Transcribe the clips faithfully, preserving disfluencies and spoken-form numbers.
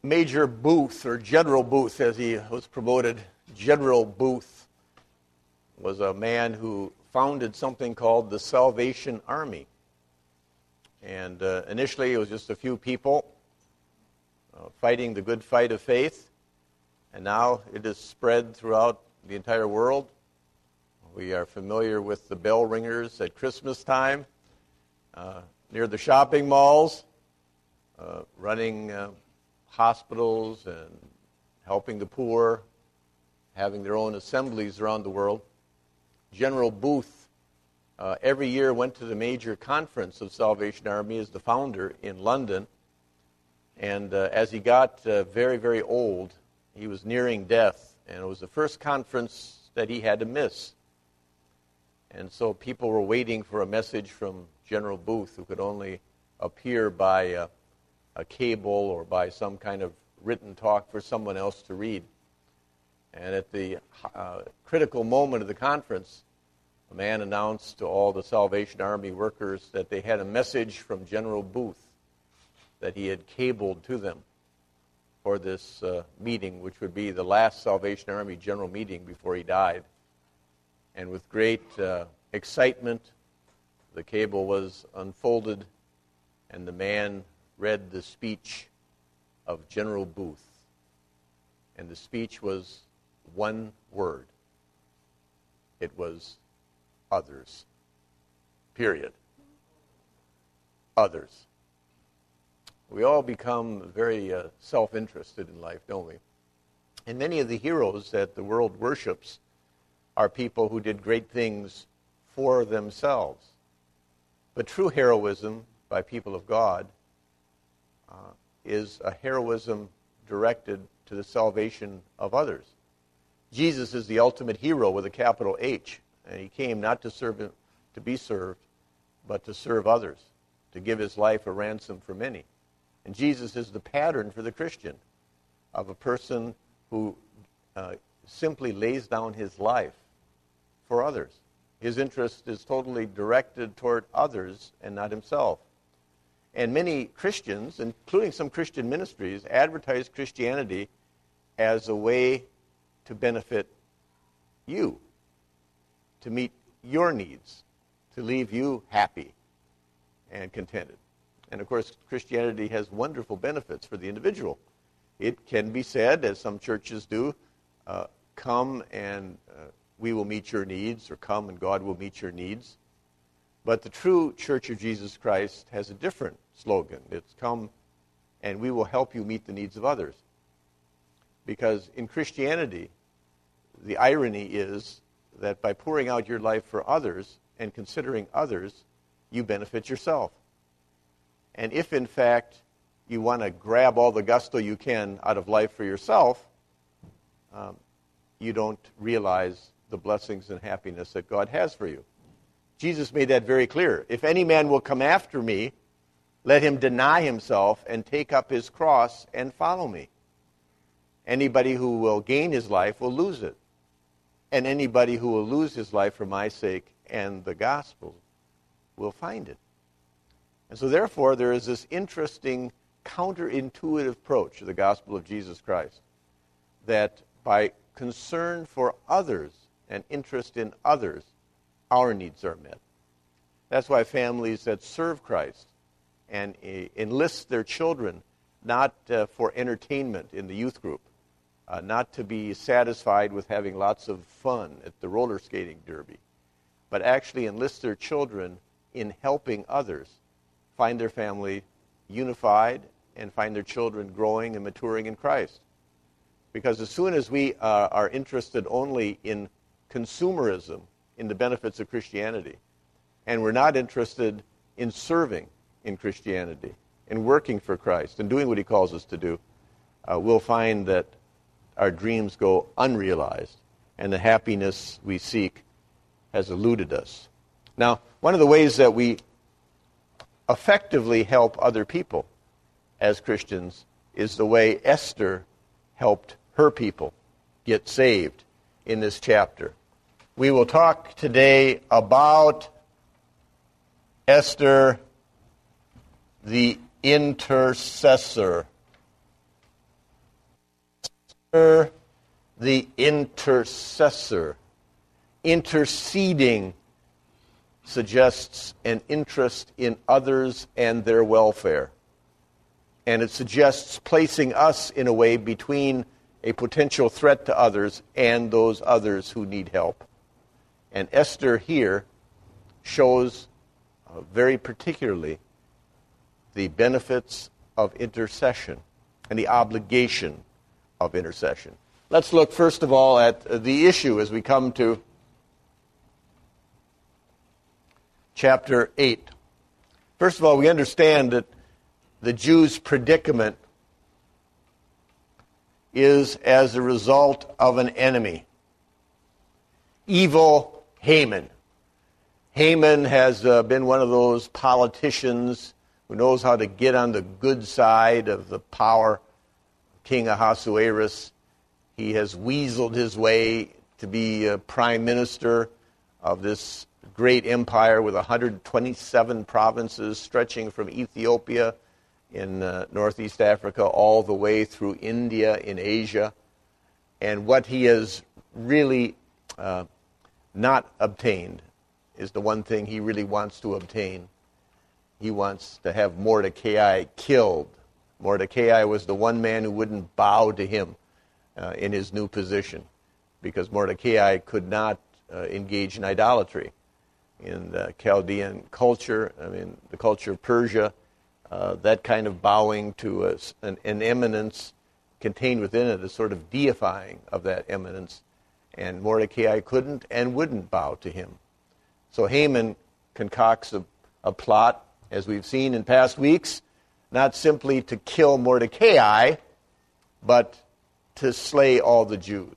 Major Booth, or General Booth, as he was promoted, General Booth, was a man who founded something called the Salvation Army. And uh, initially it was just a few people uh, fighting the good fight of faith, and now it is spread throughout the entire world. We are familiar with the bell ringers at Christmas time, uh, near the shopping malls, uh, running uh, hospitals and helping the poor, having their own assemblies around the world. General Booth uh, every year went to the major conference of Salvation Army as the founder in London. And uh, as he got uh, very, very old, he was nearing death. And it was the first conference that he had to miss. And so people were waiting for a message from General Booth, who could only appear by uh, a cable or by some kind of written talk for someone else to read. And at the uh, critical moment of the conference, a man announced to all the Salvation Army workers that they had a message from General Booth that he had cabled to them for this uh, meeting, which would be the last Salvation Army general meeting before he died. And with great uh, excitement, the cable was unfolded, and the man read the speech of General Booth. And the speech was one word. It was others. Period. Others. We all become very uh, self-interested in life, don't we? And many of the heroes that the world worships are people who did great things for themselves. But true heroism by people of God uh, is a heroism directed to the salvation of others. Jesus is the ultimate hero with a capital H, and he came not to serve him, to be served, but to serve others, to give his life a ransom for many. And Jesus is the pattern for the Christian of a person who uh, simply lays down his life for others. His interest is totally directed toward others and not himself. And many Christians, including some Christian ministries, advertise Christianity as a way to benefit you, to meet your needs, to leave you happy and contented. And of course, Christianity has wonderful benefits for the individual. It can be said, as some churches do, uh, come and uh, we will meet your needs, or come and God will meet your needs. But the true Church of Jesus Christ has a different slogan. It's come and we will help you meet the needs of others. Because in Christianity, the irony is that by pouring out your life for others and considering others, you benefit yourself. And if, in fact, you want to grab all the gusto you can out of life for yourself, um, you don't realize the blessings and happiness that God has for you. Jesus made that very clear. If any man will come after me, let him deny himself and take up his cross and follow me. Anybody who will gain his life will lose it. And anybody who will lose his life for my sake and the gospel will find it. And so therefore, there is this interesting counterintuitive approach to the gospel of Jesus Christ, that by concern for others and interest in others, our needs are met. That's why families that serve Christ and uh, enlist their children not uh, for entertainment in the youth group, uh, not to be satisfied with having lots of fun at the roller skating derby, but actually enlist their children in helping others find their family unified and find their children growing and maturing in Christ. Because as soon as we uh, are interested only in consumerism, in the benefits of Christianity, and we're not interested in serving in Christianity, in working for Christ, and doing what he calls us to do, uh, we'll find that our dreams go unrealized, and the happiness we seek has eluded us. Now, one of the ways that we effectively help other people as Christians is the way Esther helped her people get saved in this chapter. We will talk today about Esther, the intercessor. the intercessor. Interceding suggests an interest in others and their welfare. And it suggests placing us in a way between a potential threat to others and those others who need help. And Esther here shows uh, very particularly the benefits of intercession and the obligation of intercession. Let's look first of all at uh, the issue as we come to chapter eight. First of all, we understand that the Jews' predicament is as a result of an enemy. Evil Haman. Haman has uh, been one of those politicians who knows how to get on the good side of the power of King Ahasuerus. He has weaseled his way to be a prime minister of this great empire with one hundred twenty-seven provinces stretching from Ethiopia in uh, northeast Africa all the way through India in Asia. And what he has really uh, not obtained is the one thing he really wants to obtain. He wants to have Mordecai killed. Mordecai was the one man who wouldn't bow to him uh, in his new position, because Mordecai could not uh, engage in idolatry. In the Chaldean culture, I mean, the culture of Persia, uh, that kind of bowing to a, an, an eminence contained within it a sort of deifying of that eminence. And Mordecai couldn't and wouldn't bow to him. So Haman concocts a, a plot, as we've seen in past weeks, not simply to kill Mordecai, but to slay all the Jews.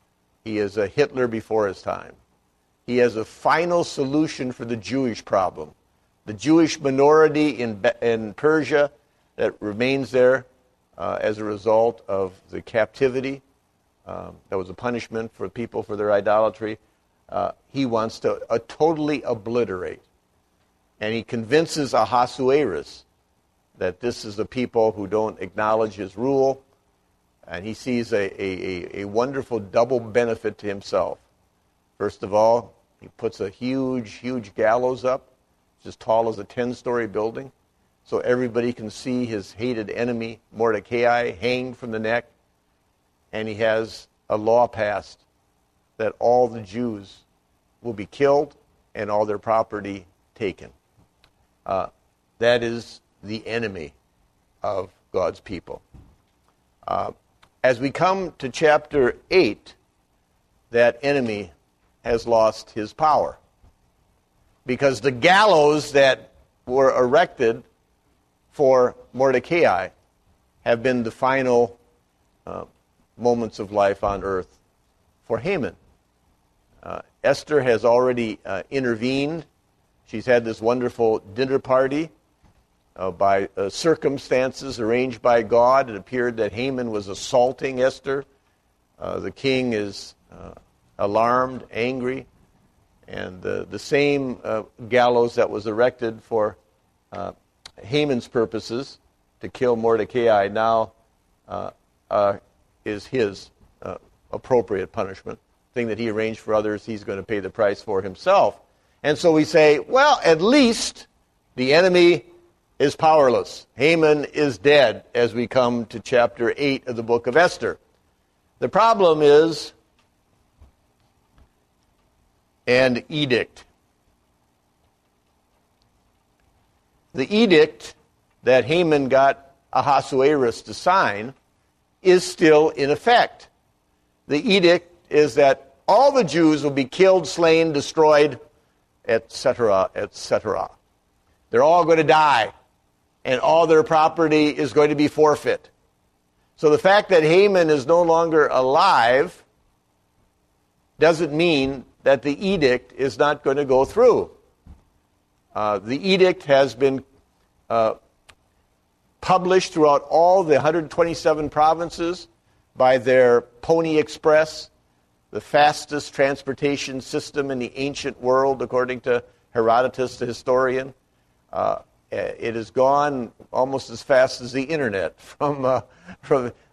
He is a Hitler before his time. He has a final solution for the Jewish problem. The Jewish minority in, in Persia that remains there uh, as a result of the captivity. Um, that was a punishment for people for their idolatry. Uh, he wants to uh, totally obliterate. And he convinces Ahasuerus that this is a people who don't acknowledge his rule. And he sees a, a, a wonderful double benefit to himself. First of all, he puts a huge, huge gallows up, as tall as a ten-story building, so everybody can see his hated enemy, Mordecai, hanged from the neck. And he has a law passed that all the Jews will be killed and all their property taken. Uh, that is the enemy of God's people. Uh, as we come to chapter eight, that enemy has lost his power, because the gallows that were erected for Mordecai have been the final uh, moments of life on earth for Haman. Uh, Esther has already uh, intervened. She's had this wonderful dinner party uh, by uh, circumstances arranged by God. It appeared that Haman was assaulting Esther. Uh, the king is uh, alarmed, angry, and uh, the same uh, gallows that was erected for uh, Haman's purposes to kill Mordecai now uh, uh, is his uh, appropriate punishment. Thing that he arranged for others, he's going to pay the price for himself. And so we say, well, at least the enemy is powerless. Haman is dead as we come to chapter eight of the book of Esther. The problem is an edict. The edict that Haman got Ahasuerus to sign is still in effect. The edict is that all the Jews will be killed, slain, destroyed, et cetera, et cetera. They're all going to die, and all their property is going to be forfeit. So the fact that Haman is no longer alive doesn't mean that the edict is not going to go through. Uh, the edict has been uh, published throughout all the one hundred twenty-seven provinces by their Pony Express, the fastest transportation system in the ancient world, according to Herodotus, the historian. Uh, it has gone almost as fast as the internet from uh, from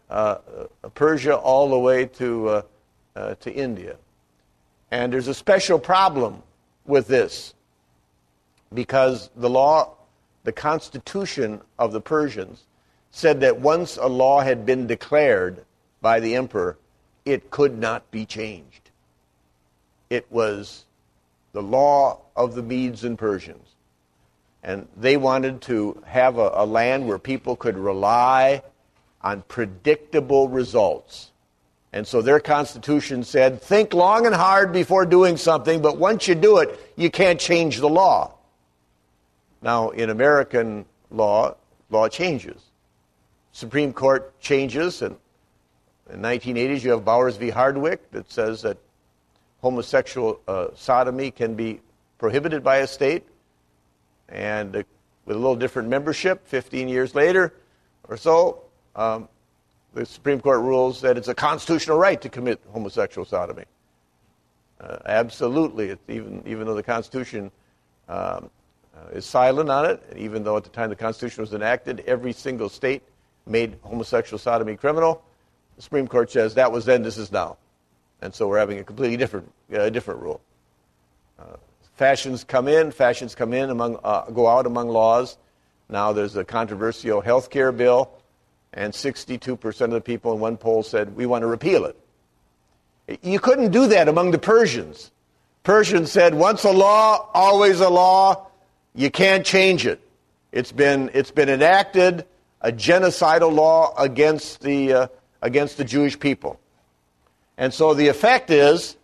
uh, Persia all the way to, uh, uh, to India. And there's a special problem with this because the law, the constitution of the Persians said that once a law had been declared by the emperor, it could not be changed. It was the law of the Medes and Persians. And they wanted to have a, a land where people could rely on predictable results. And so their constitution said, think long and hard before doing something, but once you do it, you can't change the law. Now, in American law, law changes. Supreme Court changes, and in the nineteen eighties you have Bowers v. Hardwick that says that homosexual uh, sodomy can be prohibited by a state, and uh, with a little different membership, fifteen years later or so, um, the Supreme Court rules that it's a constitutional right to commit homosexual sodomy. Uh, absolutely, it's even even though the Constitution um, uh, is silent on it, and even though at the time the Constitution was enacted, every single state made homosexual sodomy criminal, the Supreme Court says that was then, this is now. And so we're having a completely different uh, different rule. Uh, fashions come in, fashions come in, among uh, go out among laws. Now there's a controversial health care bill, and sixty-two percent of the people in one poll said, we want to repeal it. You couldn't do that among the Persians. Persians said, once a law, always a law. You can't change it. It's been it's been enacted, a genocidal law against the uh, against the Jewish people. And so the effect is,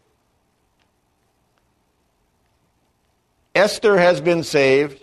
Esther has been saved,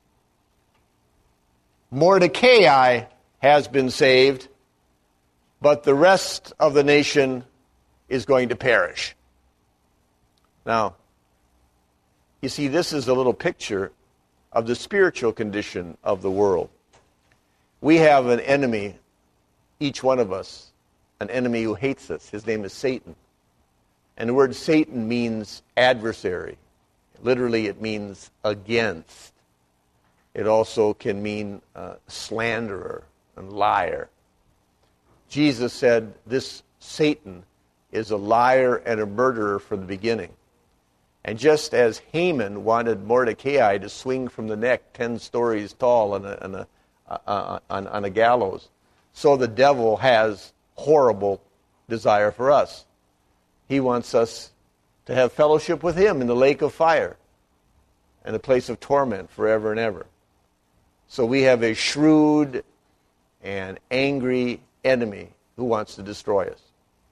Mordecai has been saved, but the rest of the nation is going to perish. Now, you see, this is a little picture of the spiritual condition of the world. We have an enemy, each one of us, an enemy who hates us. His name is Satan. And the word Satan means adversary. Literally, it means against. It also can mean uh, slanderer and liar. Jesus said this Satan is a liar and a murderer from the beginning. And just as Haman wanted Mordecai to swing from the neck ten stories tall on a, on a, uh, on, on a gallows, so the devil has horrible desire for us. He wants us to have fellowship with him in the lake of fire and a place of torment forever and ever. So we have a shrewd and angry enemy who wants to destroy us.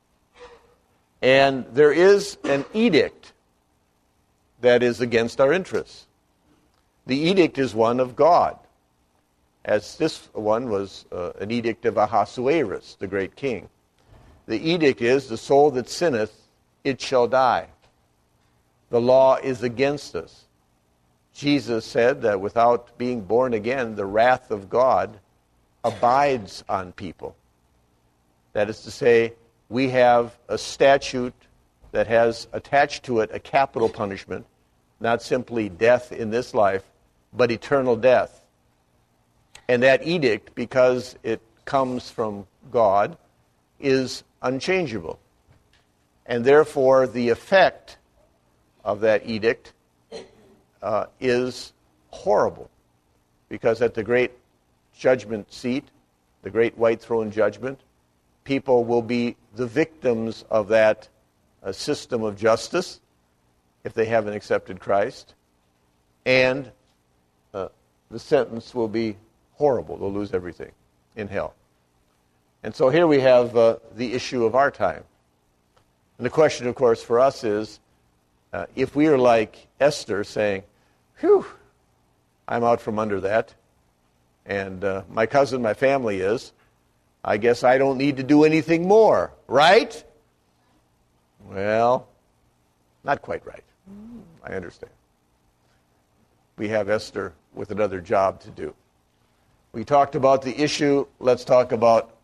And there is an edict that is against our interests. The edict is one of God, as this one was uh, an edict of Ahasuerus, the great king. The edict is, the soul that sinneth, it shall die. The law is against us. Jesus said that without being born again, the wrath of God abides on people. That is to say, we have a statute that has attached to it a capital punishment, not simply death in this life, but eternal death. And that edict, because it comes from God, is unchangeable. And therefore, the effect of that edict uh, is horrible. Because at the great judgment seat, the great white throne judgment, people will be the victims of that uh, system of justice if they haven't accepted Christ. And uh, the sentence will be horrible. They'll lose everything in hell. And so here we have uh, the issue of our time. And the question, of course, for us is, uh, if we are like Esther saying, whew, I'm out from under that, and uh, my cousin, my family is, I guess I don't need to do anything more, right? Well, not quite right. I understand. We have Esther with another job to do. We talked about the issue. Let's talk about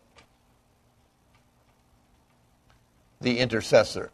the intercessor.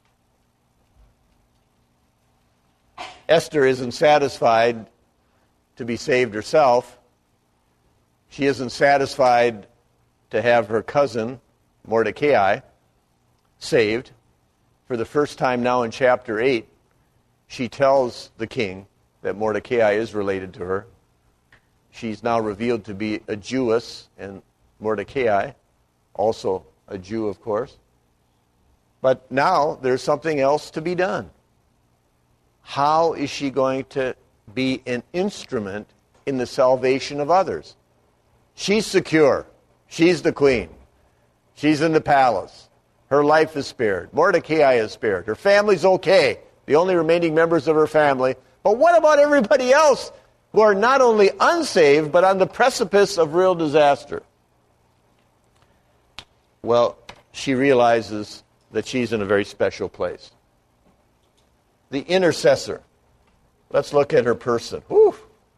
Esther isn't satisfied to be saved herself. She isn't satisfied to have her cousin Mordecai saved. For the first time now in chapter eight, she tells the king that Mordecai is related to her. She's now revealed to be a Jewess, and Mordecai, also a Jew, of course. But now there's something else to be done. How is she going to be an instrument in the salvation of others? She's secure. She's the queen. She's in the palace. Her life is spared. Mordecai is spared. Her family's okay. The only remaining members of her family. But what about everybody else who are not only unsaved, but on the precipice of real disaster? Well, she realizes that she's in a very special place. The intercessor. Let's look at her person. Whew.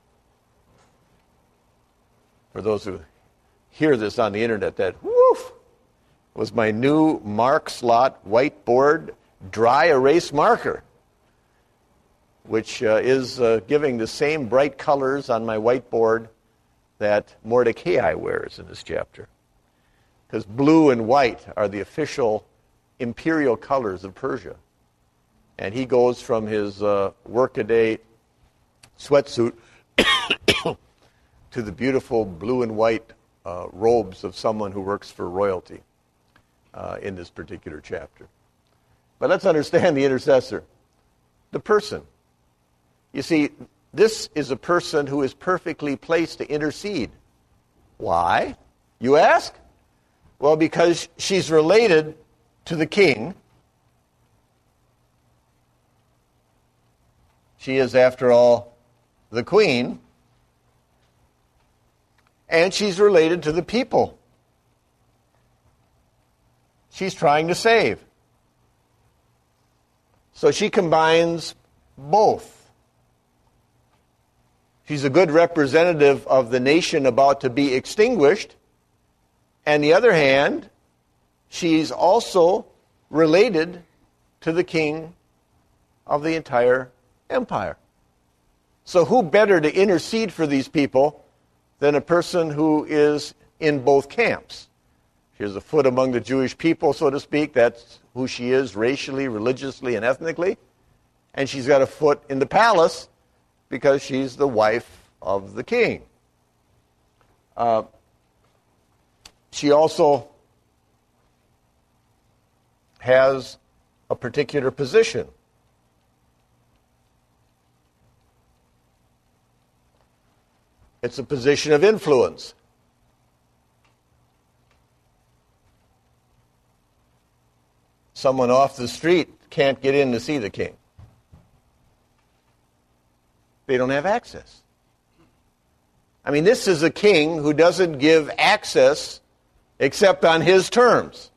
For those who hear this on the internet, that woof was my new Mark Slot whiteboard dry erase marker, which uh, is uh, giving the same bright colors on my whiteboard that Mordecai wears in this chapter. Because blue and white are the official imperial colors of Persia. And he goes from his uh, workaday sweatsuit to the beautiful blue and white uh, robes of someone who works for royalty uh, in this particular chapter. But let's understand the intercessor, the person. You see, this is a person who is perfectly placed to intercede. Why, you ask? Well, because she's related to the king. She is, after all, the queen. And she's related to the people. She's trying to save. So she combines both. She's a good representative of the nation about to be extinguished. And on the other hand, she's also related to the king of the entire empire. So who better to intercede for these people than a person who is in both camps? She has a foot among the Jewish people, so to speak. That's who she is racially, religiously, and ethnically. And she's got a foot in the palace because she's the wife of the king. Uh, she also has a particular position. It's a position of influence. Someone off the street can't get in to see the king. They don't have access. I mean, this is a king who doesn't give access except on his terms.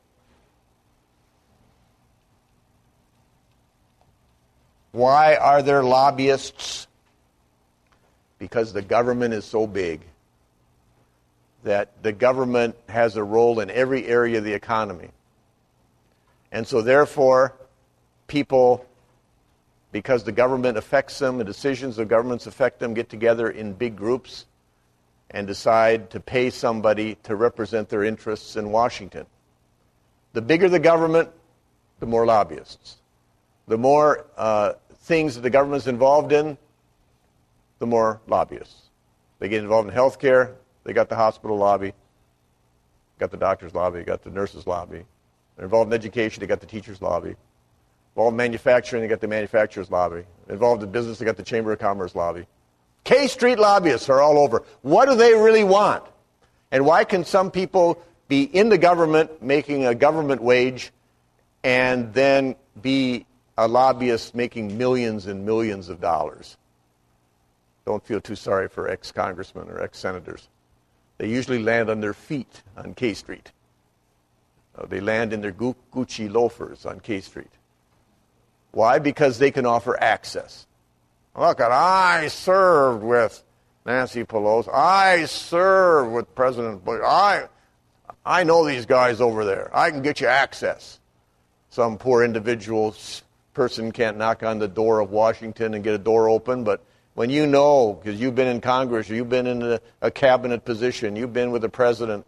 Why are there lobbyists? Because the government is so big that the government has a role in every area of the economy. And so therefore, people, because the government affects them, the decisions of governments affect them, get together in big groups and decide to pay somebody to represent their interests in Washington. The bigger the government, the more lobbyists. The more uh, things that the government's involved in, the more lobbyists. They get involved in health care, they got the hospital lobby, got the doctor's lobby, got the nurse's lobby. They're involved in education, they got the teacher's lobby. Involved in manufacturing, they got the manufacturer's lobby. Involved in business, they got the Chamber of Commerce lobby. K Street lobbyists are all over. What do they really want? And why can some people be in the government making a government wage and then be a lobbyist making millions and millions of dollars? Don't feel too sorry for ex-congressmen or ex-senators. They usually land on their feet on K Street. Uh, they land in their Gu- Gucci loafers on K Street. Why? Because they can offer access. Look, I served with Nancy Pelosi. I served with President Bush. I, I know these guys over there. I can get you access. Some poor individual person can't knock on the door of Washington and get a door open, but when you know, because you've been in Congress, or you've been in a, a cabinet position, you've been with the president,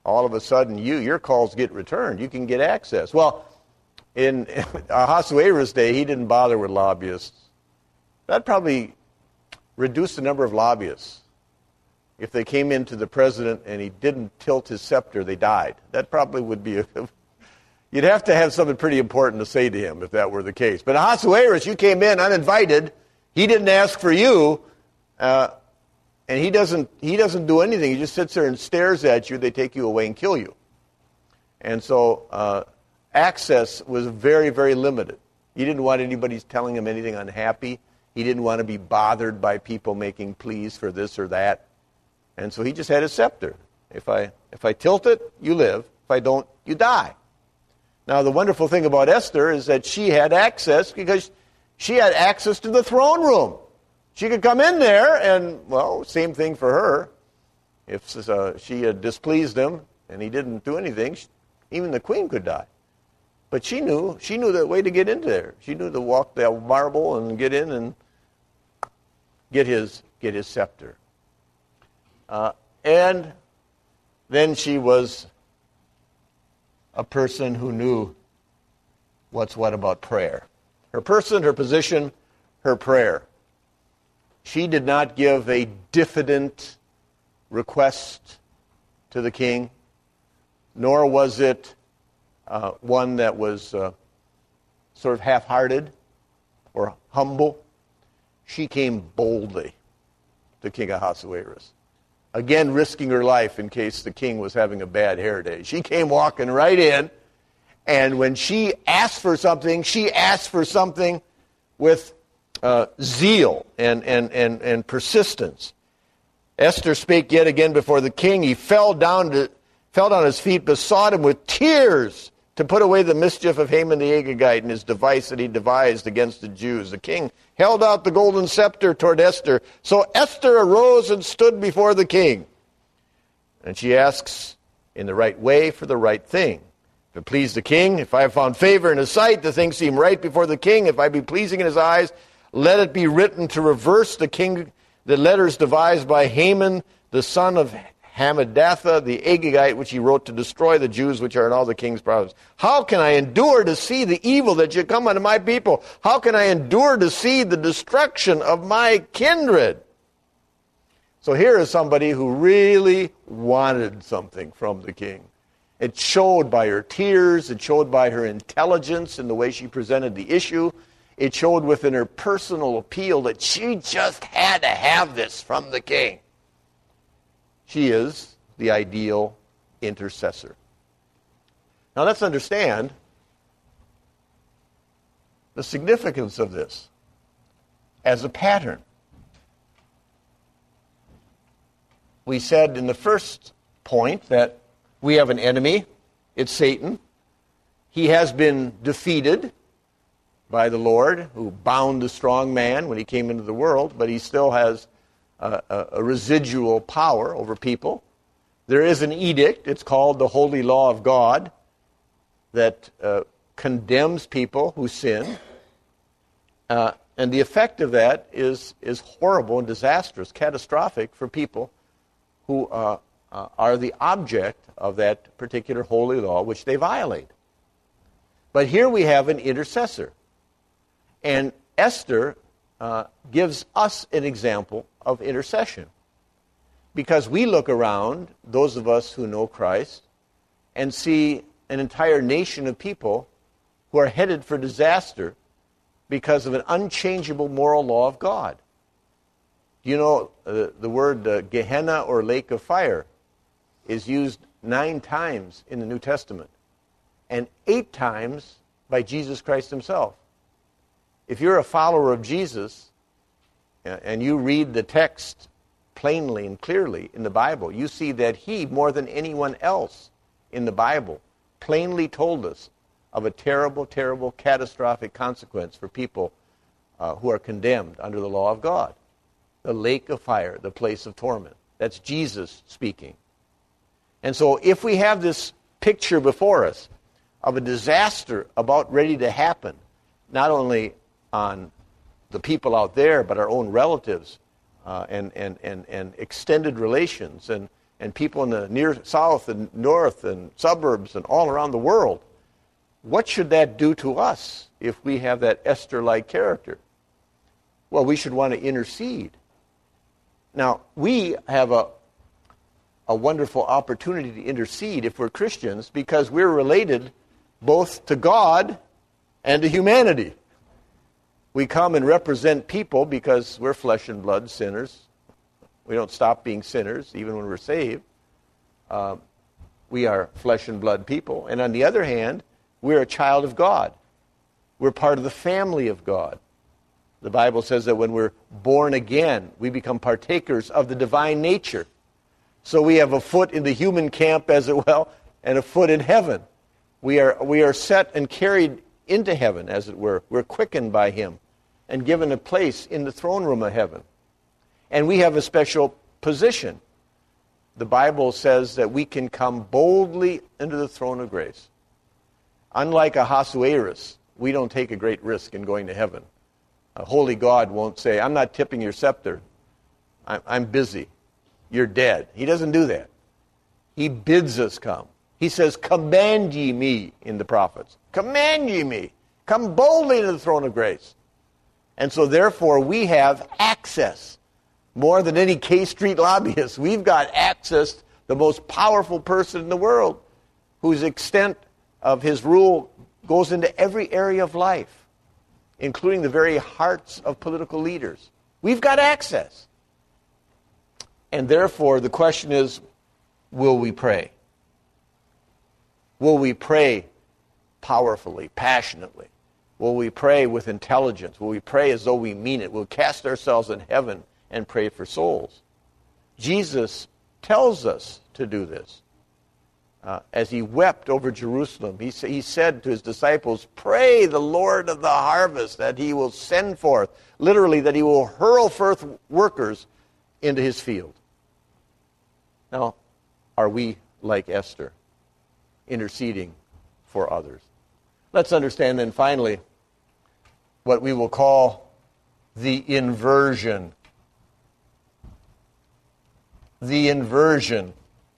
all of a sudden you your calls get returned. You can get access. Well, in Ahasuerus' day, he didn't bother with lobbyists. That probably reduced the number of lobbyists. If they came into the president and he didn't tilt his scepter, they died. That probably would be a... You'd have to have something pretty important to say to him if that were the case. But Ahasuerus, you came in uninvited. He didn't ask for you. Uh, and he doesn't he doesn't do anything. He just sits there and stares at you. They take you away and kill you. And so uh, access was very, very limited. He didn't want anybody telling him anything unhappy. He didn't want to be bothered by people making pleas for this or that. And so he just had his scepter. If I if I tilt it, you live. If I don't, you die. Now, the wonderful thing about Esther is that she had access because she had access to the throne room. She could come in there and, well, same thing for her. If uh, she had displeased him and he didn't do anything, she, even the queen could die. But she knew she knew the way to get into there. She knew to walk the marble and get in and get his get his scepter. Uh, and then she was a person who knew what's what about prayer. Her person, her position, her prayer. She did not give a diffident request to the king, nor was it uh, one that was uh, sort of half-hearted or humble. She came boldly to King Ahasuerus, again risking her life in case the king was having a bad hair day. She came walking right in, and when she asked for something, she asked for something with uh, zeal and, and, and, and persistence. Esther spake yet again before the king. He fell down to, fell down his feet, besought him with tears to put away the mischief of Haman the Agagite and his device that he devised against the Jews. The king held out the golden scepter toward Esther. So Esther arose and stood before the king. And she asks in the right way for the right thing. If it please the king, if I have found favor in his sight, the thing seem right before the king, if I be pleasing in his eyes, let it be written to reverse the king, the letters devised by Haman, the son of Hammedatha, the Agagite, which he wrote to destroy the Jews which are in all the king's provinces. How can I endure to see the evil that should come unto my people? How can I endure to see the destruction of my kindred? So here is somebody who really wanted something from the king. It showed by her tears. It showed by her intelligence in the way she presented the issue. It showed within her personal appeal that she just had to have this from the king. She is the ideal intercessor. Now let's understand the significance of this as a pattern. We said in the first point that we have an enemy. It's Satan. He has been defeated by the Lord, who bound the strong man when he came into the world, but he still has a, a, a residual power over people. There is an edict. It's called the Holy Law of God that uh, condemns people who sin. Uh, and the effect of that is, is horrible and disastrous, catastrophic for people who uh, uh, are the object of that particular holy law, which they violate. But here we have an intercessor. And Esther uh, gives us an example of intercession. Because we look around, those of us who know Christ, and see an entire nation of people who are headed for disaster because of an unchangeable moral law of God. You know, uh, the word uh, Gehenna or lake of fire is used nine times in the New Testament, and eight times by Jesus Christ himself. If you're a follower of Jesus uh, and you read the text plainly and clearly in the Bible, you see that he, more than anyone else in the Bible, plainly told us of a terrible, terrible, catastrophic consequence for people uh, who are condemned under the law of God. The lake of fire, the place of torment. That's Jesus speaking. And so if we have this picture before us of a disaster about ready to happen, not only on the people out there, but our own relatives uh, and, and, and, and extended relations and and people in the near south and north and suburbs and all around the world. What should that do to us if we have that Esther-like character? Well, we should want to intercede. Now, we have a, a wonderful opportunity to intercede if we're Christians because we're related both to God and to humanity. We come and represent people because we're flesh and blood sinners. We don't stop being sinners even when we're saved. Uh, we are flesh and blood people. And on the other hand, we're a child of God. We're part of the family of God. The Bible says that when we're born again, we become partakers of the divine nature. So we have a foot in the human camp as well, and a foot in heaven. We are, we are set and carried into heaven, as it were. We're quickened by Him and given a place in the throne room of heaven. And we have a special position. The Bible says that we can come boldly into the throne of grace. Unlike Ahasuerus, we don't take a great risk in going to heaven. A holy God won't say, I'm not tipping your scepter. I'm, I'm busy. You're dead. He doesn't do that. He bids us come. He says, command ye me in the prophets. Command ye me. Come boldly to the throne of grace. And so therefore we have access. More than any K Street lobbyist, we've got access to the most powerful person in the world, whose extent of his rule goes into every area of life, including the very hearts of political leaders. We've got access. And therefore, the question is, will we pray? Will we pray powerfully, passionately? Will we pray with intelligence? Will we pray as though we mean it? Will we cast ourselves in heaven and pray for souls? Jesus tells us to do this. Uh, as he wept over Jerusalem, he, he said to his disciples, pray the Lord of the harvest that he will send forth, literally that he will hurl forth workers into his field. Now, are we like Esther, interceding for others? Let's understand then finally what we will call the inversion. The inversion.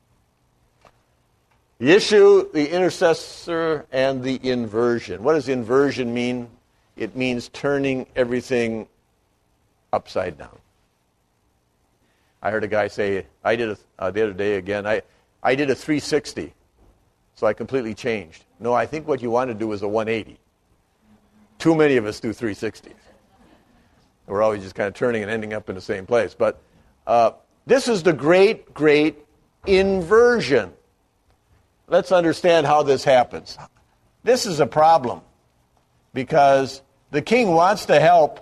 The issue, the intercessor, and the inversion. What does inversion mean? It means turning everything upside down. I heard a guy say, I did a, uh, the other day again, I, I did a three sixty, so I completely changed. No, I think what you want to do is a one eighty. Too many of us do three sixties. We're always just kind of turning and ending up in the same place. But uh, this is the great, great inversion. Let's understand how this happens. This is a problem because the king wants to help,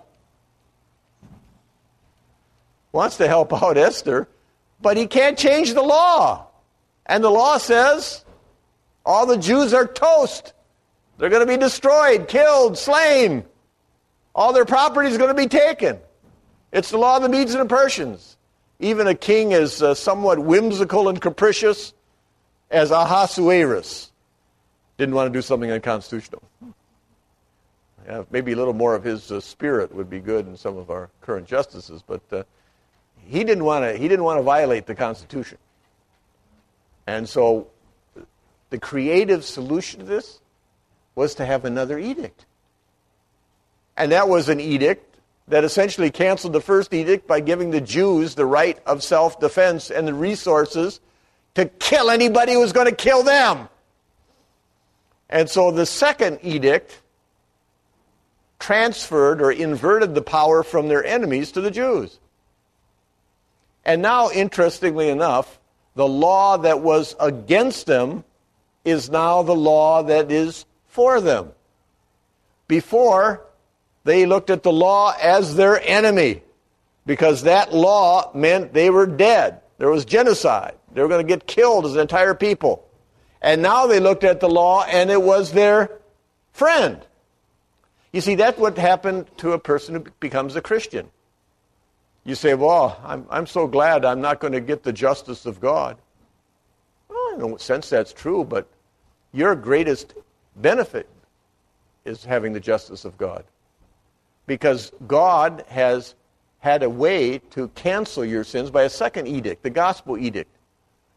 wants to help out Esther, but he can't change the law. And the law says all the Jews are toast. They're going to be destroyed, killed, slain. All their property is going to be taken. It's the law of the Medes and the Persians. Even a king as uh, somewhat whimsical and capricious as Ahasuerus didn't want to do something unconstitutional. Yeah, maybe a little more of his uh, spirit would be good in some of our current justices, but uh, he didn't want to. He didn't want to violate the Constitution. And so, the creative solution to this was to have another edict, and that was an edict that essentially canceled the first edict by giving the Jews the right of self-defense and the resources to kill anybody who was going to kill them. And so the second edict transferred or inverted the power from their enemies to the Jews. And now, interestingly enough, the law that was against them is now the law that is for them. Before, they looked at the law as their enemy because that law meant they were dead. There was genocide. They were going to get killed as an entire people. And now they looked at the law and it was their friend. You see, that's what happened to a person who becomes a Christian. You say, well, I'm, I'm so glad I'm not going to get the justice of God. Well, in a sense that's true, but your greatest benefit is having the justice of God. Because God has had a way to cancel your sins by a second edict, the gospel edict.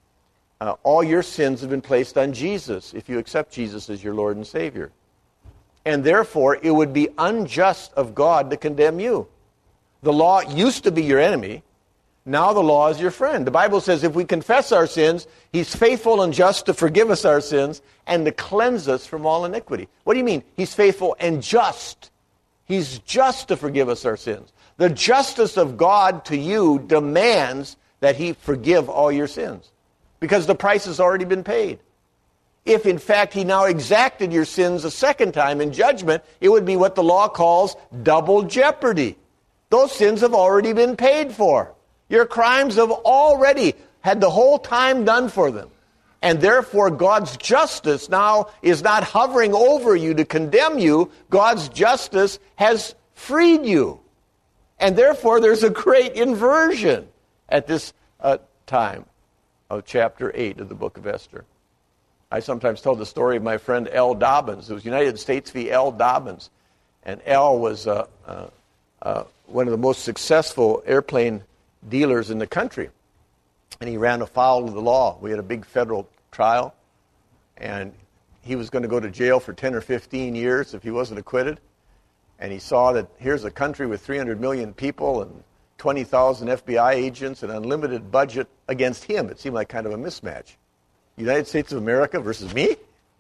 uh, all your sins have been placed on Jesus if you accept Jesus as your Lord and Savior. And therefore, it would be unjust of God to condemn you. The law used to be your enemy. Now the law is your friend. The Bible says if we confess our sins, He's faithful and just to forgive us our sins and to cleanse us from all iniquity. What do you mean? He's faithful and just. He's just to forgive us our sins. The justice of God to you demands that He forgive all your sins because the price has already been paid. If, in fact, He now exacted your sins a second time in judgment, it would be what the law calls double jeopardy. Those sins have already been paid for. Your crimes have already had the whole time done for them. And therefore, God's justice now is not hovering over you to condemn you. God's justice has freed you. And therefore, there's a great inversion at this uh, time of chapter eight of the book of Esther. I sometimes tell the story of my friend L. Dobbins. It was United States v. L. Dobbins. And L was uh, uh, uh, one of the most successful airplane dealers in the country. And he ran afoul of the law. We had a big federal trial. And he was going to go to jail for ten or fifteen years if he wasn't acquitted. And he saw that here's a country with three hundred million people and twenty thousand F B I agents and unlimited budget against him. It seemed like kind of a mismatch. United States of America versus me?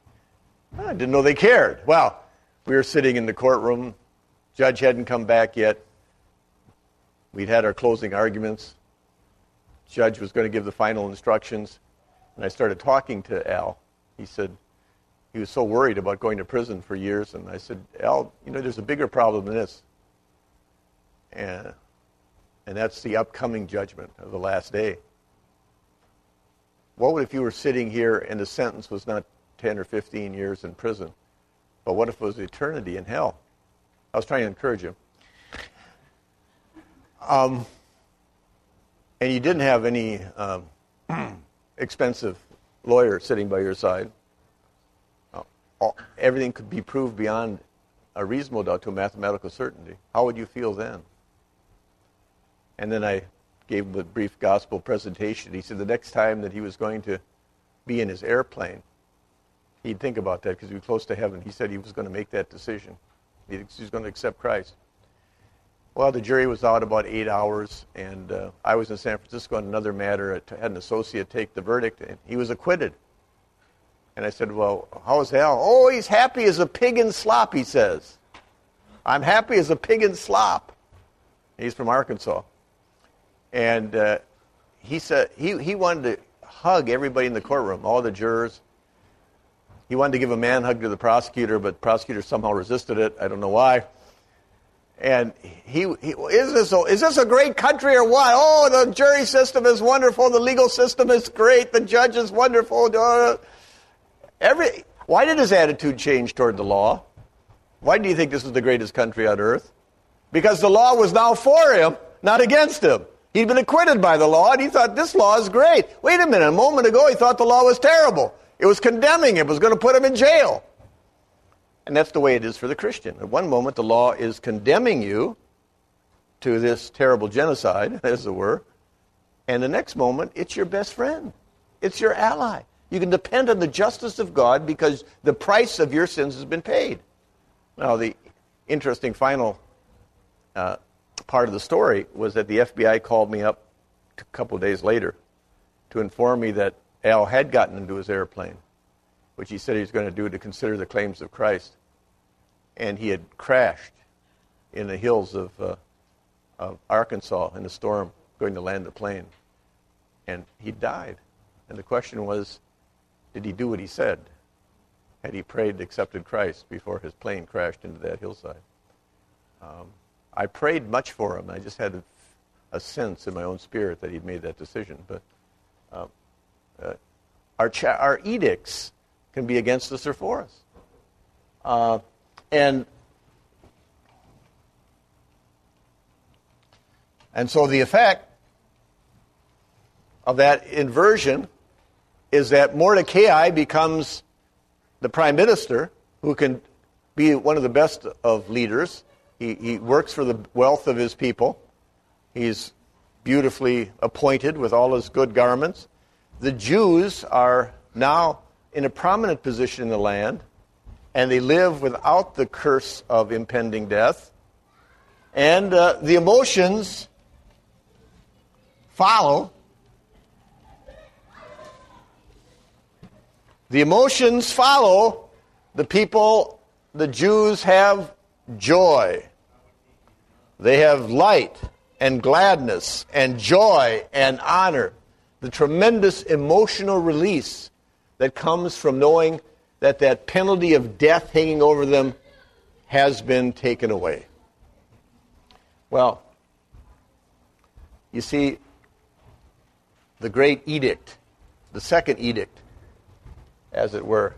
I didn't know they cared. Well, we were sitting in the courtroom. Judge hadn't come back yet. We'd had our closing arguments. Judge was going to give the final instructions. And I started talking to Al. He said he was so worried about going to prison for years. And I said, Al, you know, there's a bigger problem than this. And, and that's the upcoming judgment of the last day. What would if you were sitting here and the sentence was not ten or fifteen years in prison, but what if it was eternity in hell? I was trying to encourage him. Um, and you didn't have any um, expensive lawyer sitting by your side. Uh, all, everything could be proved beyond a reasonable doubt to a mathematical certainty. How would you feel then? And then I gave him a brief gospel presentation. He said the next time that he was going to be in his airplane, he'd think about that because he was close to heaven. He said he was going to make that decision. He was going to accept Christ. Well, the jury was out about eight hours, and uh, I was in San Francisco on another matter. I had an associate take the verdict, and he was acquitted. And I said, well, how is Al? Oh, he's happy as a pig in slop, he says. I'm happy as a pig in slop. He's from Arkansas. And uh, he said he, he wanted to hug everybody in the courtroom, all the jurors. He wanted to give a man hug to the prosecutor, but the prosecutor somehow resisted it. I don't know why. And he, he is this a, is this a great country or what? Oh, the jury system is wonderful. The legal system is great. The judge is wonderful. Uh, every why did his attitude change toward the law? Why do you think this is the greatest country on earth? Because the law was now for him, not against him. He'd been acquitted by the law, and he thought, this law is great. Wait a minute, a moment ago he thought the law was terrible. It was condemning him. It was going to put him in jail. And that's the way it is for the Christian. At one moment, the law is condemning you to this terrible genocide, as it were. And the next moment, it's your best friend. It's your ally. You can depend on the justice of God because the price of your sins has been paid. Now, the interesting final uh, part of the story was that the F B I called me up a couple of days later to inform me that Al had gotten into his airplane, which he said he was going to do to consider the claims of Christ. And he had crashed in the hills of, uh, of Arkansas in a storm going to land the plane. And he died. And the question was, did he do what he said? Had he prayed and accepted Christ before his plane crashed into that hillside? Um, I prayed much for him. I just had a, a sense in my own spirit that he'd made that decision. But uh, uh, our, cha- our edicts can be against us or for us. Uh, and and so the effect of that inversion is that Mordecai becomes the prime minister who can be one of the best of leaders. He, he works for the wealth of his people. He's beautifully appointed with all his good garments. the Jews are now in a prominent position in the land, and they live without the curse of impending death. And uh, the emotions follow. The emotions follow the people. The Jews have joy. They have light and gladness and joy and honor. The tremendous emotional release that comes from knowing that that penalty of death hanging over them has been taken away. Well, you see, the great edict, the second edict, as it were,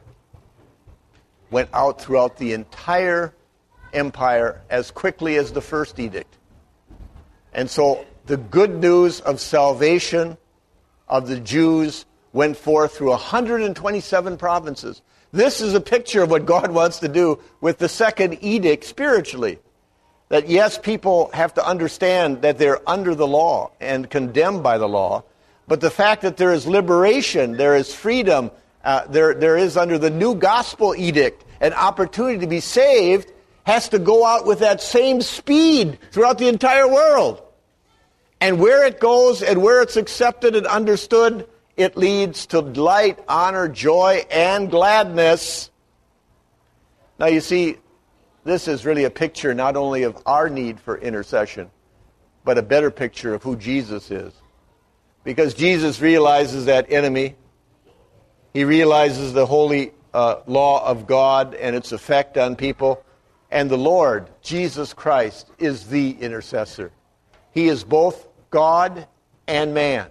went out throughout the entire empire as quickly as the first edict. And so the good news of salvation of the Jews went forth through one hundred twenty-seven provinces. This is a picture of what God wants to do with the second edict spiritually. That yes, people have to understand that they're under the law and condemned by the law, but the fact that there is liberation, there is freedom, uh, there, there is under the new gospel edict an opportunity to be saved has to go out with that same speed throughout the entire world. And where it goes and where it's accepted and understood, it leads to light, honor, joy, and gladness. Now you see, this is really a picture not only of our need for intercession, but a better picture of who Jesus is. Because Jesus realizes that enemy. He realizes the holy uh, law of God and its effect on people. And the Lord, Jesus Christ, is the intercessor. He is both God and man.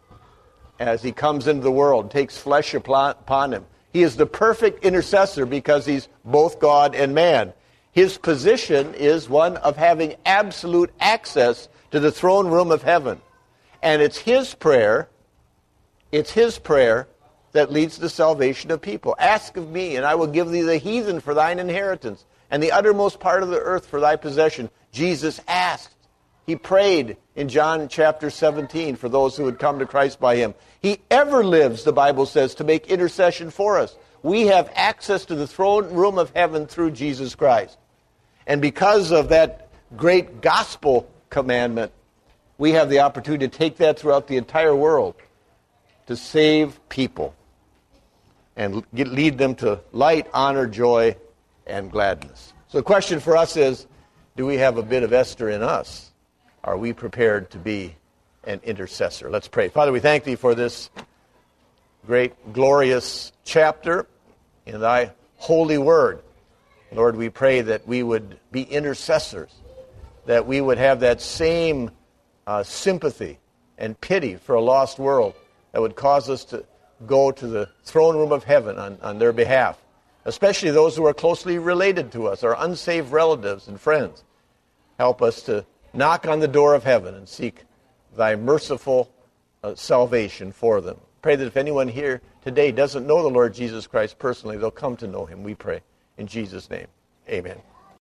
As he comes into the world, takes flesh upon him. He is the perfect intercessor because he's both God and man. His position is one of having absolute access to the throne room of heaven. And it's his prayer, it's his prayer that leads to salvation of people. Ask of me, and I will give thee the heathen for thine inheritance, and the uttermost part of the earth for thy possession. Jesus asked. He prayed in John chapter seventeen for those who would come to Christ by him. He ever lives, the Bible says, to make intercession for us. We have access to the throne room of heaven through Jesus Christ. And because of that great gospel commandment, we have the opportunity to take that throughout the entire world to save people and lead them to light, honor, joy, and gladness. So the question for us is, do we have a bit of Esther in us? Are we prepared to be an intercessor? Let's pray. Father, we thank thee for this great, glorious chapter in thy holy word. Lord, we pray that we would be intercessors, that we would have that same uh, sympathy and pity for a lost world that would cause us to go to the throne room of heaven on, on their behalf, especially those who are closely related to us, our unsaved relatives and friends. Help us to knock on the door of heaven and seek thy merciful uh, salvation for them. Pray that if anyone here today doesn't know the Lord Jesus Christ personally, they'll come to know him, we pray. In Jesus' name, amen.